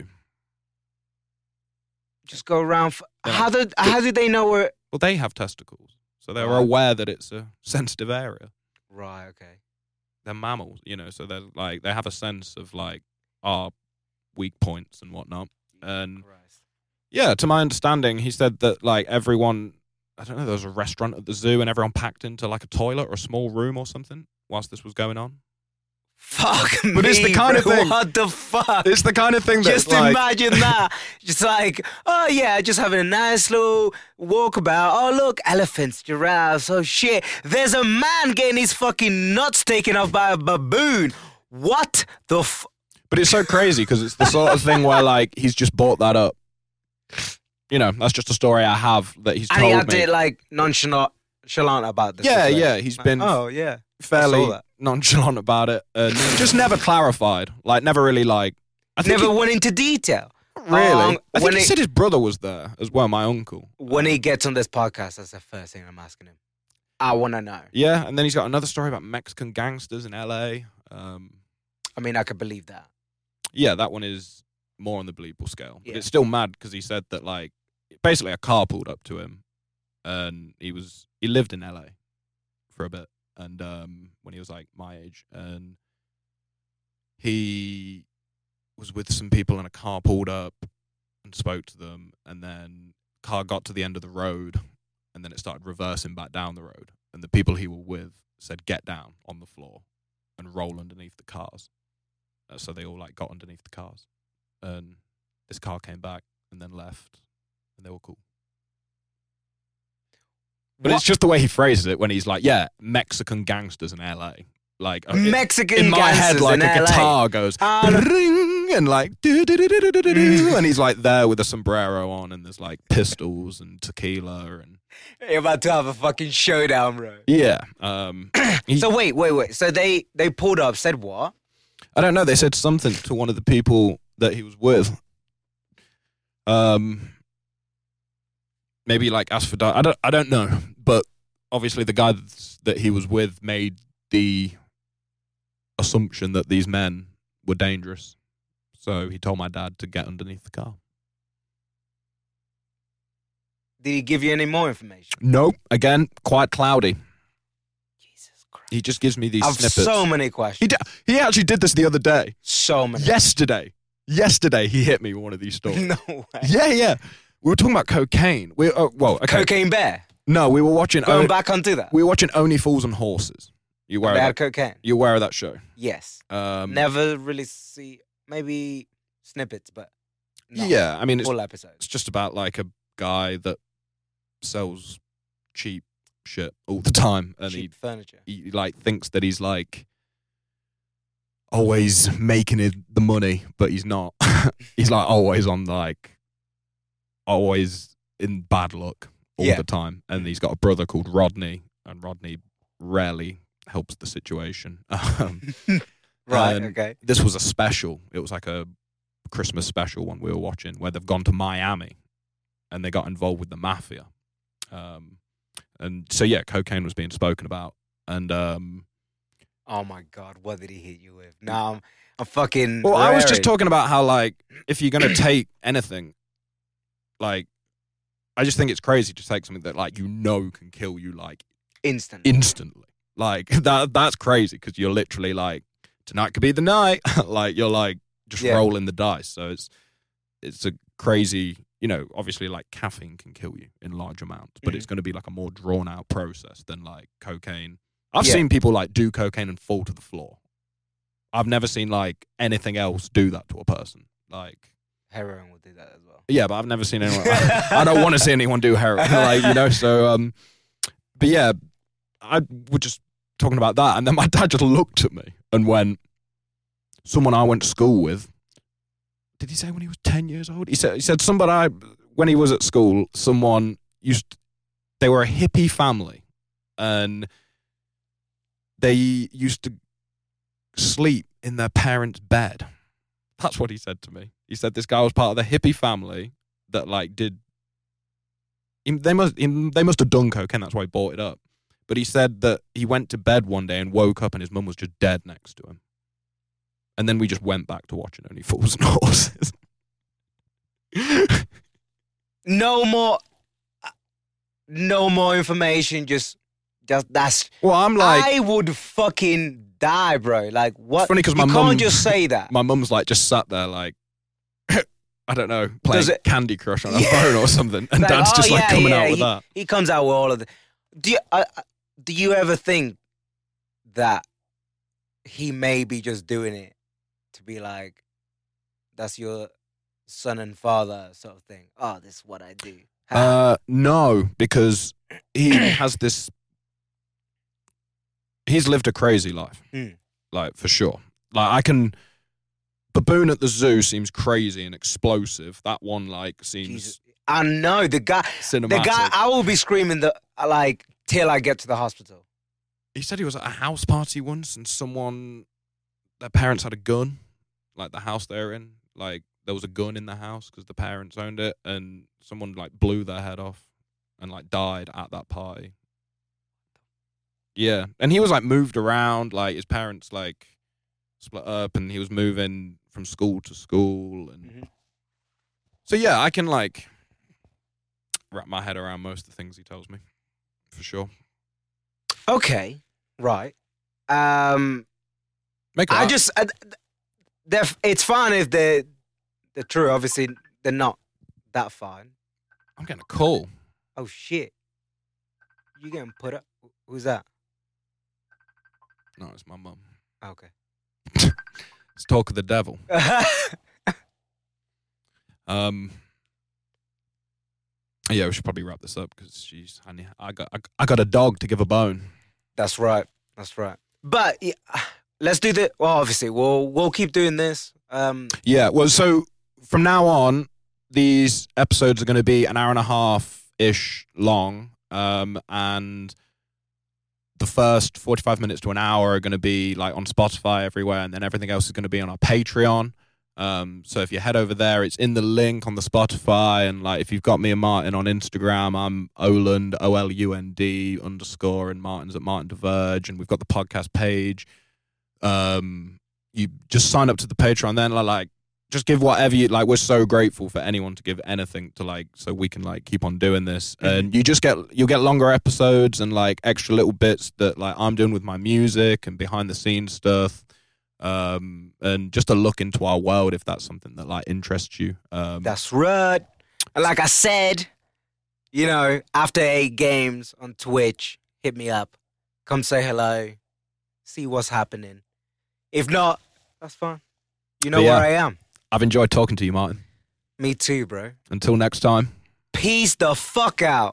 Speaker 1: Just go around. How did they know where?
Speaker 2: Well, they have testicles, so they were aware that it's a sensitive area.
Speaker 1: Right. Okay.
Speaker 2: They're mammals, so they're like, they have a sense of like our weak points and whatnot. And yeah, to my understanding, he said that like everyone, I don't know, there was a restaurant at the zoo and everyone packed into like a toilet or a small room or something whilst this was going on.
Speaker 1: Fuck me,
Speaker 2: but it's the kind of thing.
Speaker 1: What the fuck?
Speaker 2: It's the kind of thing that,
Speaker 1: just imagine that. Just like, oh yeah, just having a nice little walkabout. Oh look, elephants, giraffes. Oh shit, there's a man getting his fucking nuts taken off by a baboon. What the
Speaker 2: But it's so crazy because it's the sort of thing where like he's just brought that up. that's just a story I have that he's
Speaker 1: And
Speaker 2: told
Speaker 1: he
Speaker 2: me.
Speaker 1: acted like nonchalant about this.
Speaker 2: Yeah, he's been
Speaker 1: yeah.
Speaker 2: fairly
Speaker 1: I saw that.
Speaker 2: nonchalant about it and just never clarified. Like, never really like. I think
Speaker 1: Never went into detail.
Speaker 2: really. I think
Speaker 1: when
Speaker 2: he
Speaker 1: he-
Speaker 2: said his brother was there as well, my uncle.
Speaker 1: When he gets on this podcast, that's the first thing I'm asking him. I want to know.
Speaker 2: Yeah, and then he's got another story about Mexican gangsters in LA.
Speaker 1: I mean, I could believe that.
Speaker 2: Yeah, that one is more on the believable scale. But
Speaker 1: Yeah.
Speaker 2: it's still mad because he said that, like, basically a car pulled up to him and he lived in LA for a bit. And when he was like my age, and he was with some people and a car pulled up and spoke to them, and then car got to the end of the road and then it started reversing back down the road, and the people he was with said get down on the floor and roll underneath the cars. So they all like got underneath the cars, and this car came back and then left, and they were cool. But it's just the way he phrases it when he's like, yeah, Mexican gangsters in LA. Like
Speaker 1: Mexican
Speaker 2: in my head,
Speaker 1: gangsters
Speaker 2: like
Speaker 1: in
Speaker 2: a
Speaker 1: LA.
Speaker 2: guitar goes ring, and like do, and he's like there with a sombrero on, and there's like pistols and tequila, and
Speaker 1: You're about to have a fucking showdown, bro.
Speaker 2: yeah.
Speaker 1: So wait. So they pulled up, said what?
Speaker 2: I don't know. They said something to one of the people that he was with. Maybe like asked for I don't know, but obviously the guy that he was with made the assumption that these men were dangerous, so he told my dad to get underneath the car.
Speaker 1: Did he give you any more information?
Speaker 2: Nope. Again, quite cloudy.
Speaker 1: Jesus Christ.
Speaker 2: He just gives me these
Speaker 1: I have
Speaker 2: snippets.
Speaker 1: so many questions.
Speaker 2: He actually did this the other day.
Speaker 1: So many.
Speaker 2: Yesterday he hit me with one of these stories.
Speaker 1: No way.
Speaker 2: Yeah. We were talking about cocaine. Okay.
Speaker 1: Cocaine Bear.
Speaker 2: No, we were watching.
Speaker 1: Going back onto that.
Speaker 2: We were watching Only Fools and Horses. You aware
Speaker 1: They
Speaker 2: of
Speaker 1: had
Speaker 2: that?
Speaker 1: cocaine.
Speaker 2: You aware of that show?
Speaker 1: Yes.
Speaker 2: Never.
Speaker 1: Never really see, maybe snippets, but no.
Speaker 2: Yeah, I mean,
Speaker 1: Full episodes.
Speaker 2: it's just about like a guy that sells cheap shit all the time, and
Speaker 1: Cheap furniture.
Speaker 2: he like thinks that he's like always making the money, but he's not. He's like always in bad luck all
Speaker 1: Yeah.
Speaker 2: the time, and he's got a brother called Rodney, and Rodney rarely helps the situation.
Speaker 1: Right,
Speaker 2: and
Speaker 1: okay.
Speaker 2: This was a special. It was like a Christmas special one we were watching where they've gone to Miami and they got involved with the mafia. And so, yeah, cocaine was being spoken about. And,
Speaker 1: Oh my God, what did he hit you with? Now I'm fucking.
Speaker 2: well, I was just
Speaker 1: raring.
Speaker 2: talking about how, like, if you're going to take anything, like, I just think it's crazy to take something that, like, can kill you, like,
Speaker 1: Instantly.
Speaker 2: instantly. Like, that's crazy because you're literally, like, tonight could be the night. Like, you're, like, just
Speaker 1: Yeah.
Speaker 2: rolling the dice. So it's a crazy, obviously, like, caffeine can kill you in large amounts, but it's going to be, like, a more drawn-out process than, like, cocaine. I've
Speaker 1: Yeah.
Speaker 2: seen people, like, do cocaine and fall to the floor. I've never seen, like, anything else do that to a person. Like,
Speaker 1: Heroin will do that as well.
Speaker 2: yeah, but I've never seen anyone. I don't want to see anyone do heroin, like, so, but yeah, I was just talking about that. And then my dad just looked at me and went, someone I went to school with, did he say when he was 10 years old? He said somebody, when he was at school, they were a hippie family and they used to sleep in their parents' bed. That's what he said to me. He said this guy was part of the hippie family that like they must have done cocaine. That's why he bought it up. But he said that he went to bed one day and woke up and his mum was just dead next to him. And then we just went back to watching Only Fools and Horses.
Speaker 1: No more information. Just that's.
Speaker 2: Well, I'm like,
Speaker 1: I would fucking die, bro. Like what?
Speaker 2: It's funny 'cause
Speaker 1: you
Speaker 2: my
Speaker 1: can't
Speaker 2: mum-
Speaker 1: just say that.
Speaker 2: my mum's like just sat there like, I don't know, playing
Speaker 1: Does it-
Speaker 2: Candy Crush on her
Speaker 1: Yeah.
Speaker 2: phone or something. And
Speaker 1: Like,
Speaker 2: Dad's
Speaker 1: oh,
Speaker 2: just like
Speaker 1: yeah,
Speaker 2: coming
Speaker 1: yeah,
Speaker 2: out with that.
Speaker 1: He comes out with all of the. Do you ever think that he may be just doing it to be like, that's your son and father sort of thing? Oh, this is what I do.
Speaker 2: No, because he has this. He's lived a crazy life, like for sure. Like Baboon at the Zoo seems crazy and explosive. That one like seems
Speaker 1: Jesus. I know the guy.
Speaker 2: Cinematic.
Speaker 1: I will be screaming till I get to the hospital.
Speaker 2: He said he was at a house party once and their parents had a gun, like the house they're in. Like there was a gun in the house because the parents owned it, and someone like blew their head off and like died at that party. Yeah, and he was like moved around, like his parents like split up, and he was moving from school to school, and so yeah, I can like wrap my head around most of the things he tells me, for sure.
Speaker 1: Okay, right.
Speaker 2: Make it
Speaker 1: I
Speaker 2: up.
Speaker 1: just it's fine if they're true. Obviously, they're not that fine.
Speaker 2: I'm getting a call.
Speaker 1: Oh shit! You getting put up? Who's that?
Speaker 2: No, it's my mum.
Speaker 1: Okay.
Speaker 2: Let's talk of the devil. Yeah, we should probably wrap this up because I got a dog to give a bone.
Speaker 1: That's right. But yeah, let's do the. Well, obviously, we'll keep doing this.
Speaker 2: Yeah. Well, so from now on, these episodes are going to be an hour and a half ish long, and the first 45 minutes to an hour are going to be like on Spotify everywhere, and then everything else is going to be on our Patreon. So if you head over there, it's in the link on the Spotify, and like if you've got me and Martin on Instagram, I'm Olund, OLUND _ and Martin's at Martin DeVerge, and we've got the podcast page. You just sign up to the Patreon, then like just give whatever you like. We're so grateful for anyone to give anything to like, so we can like keep on doing this. And you'll get longer episodes and like extra little bits that like I'm doing with my music and behind the scenes stuff. And just a look into our world if that's something that like interests you.
Speaker 1: That's right. And like I said, after 8 games on Twitch, hit me up. Come say hello. See what's happening. If not, that's fine. You know where I am.
Speaker 2: I've enjoyed talking to you, Martin.
Speaker 1: Me too, bro.
Speaker 2: Until next time.
Speaker 1: Peace the fuck out.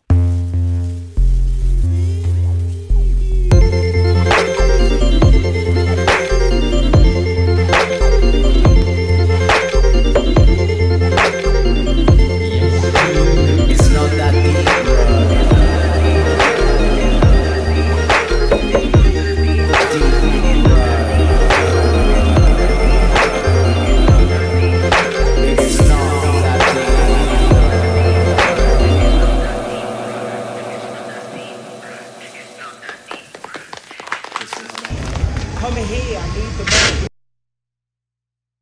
Speaker 1: Come here, I need the money.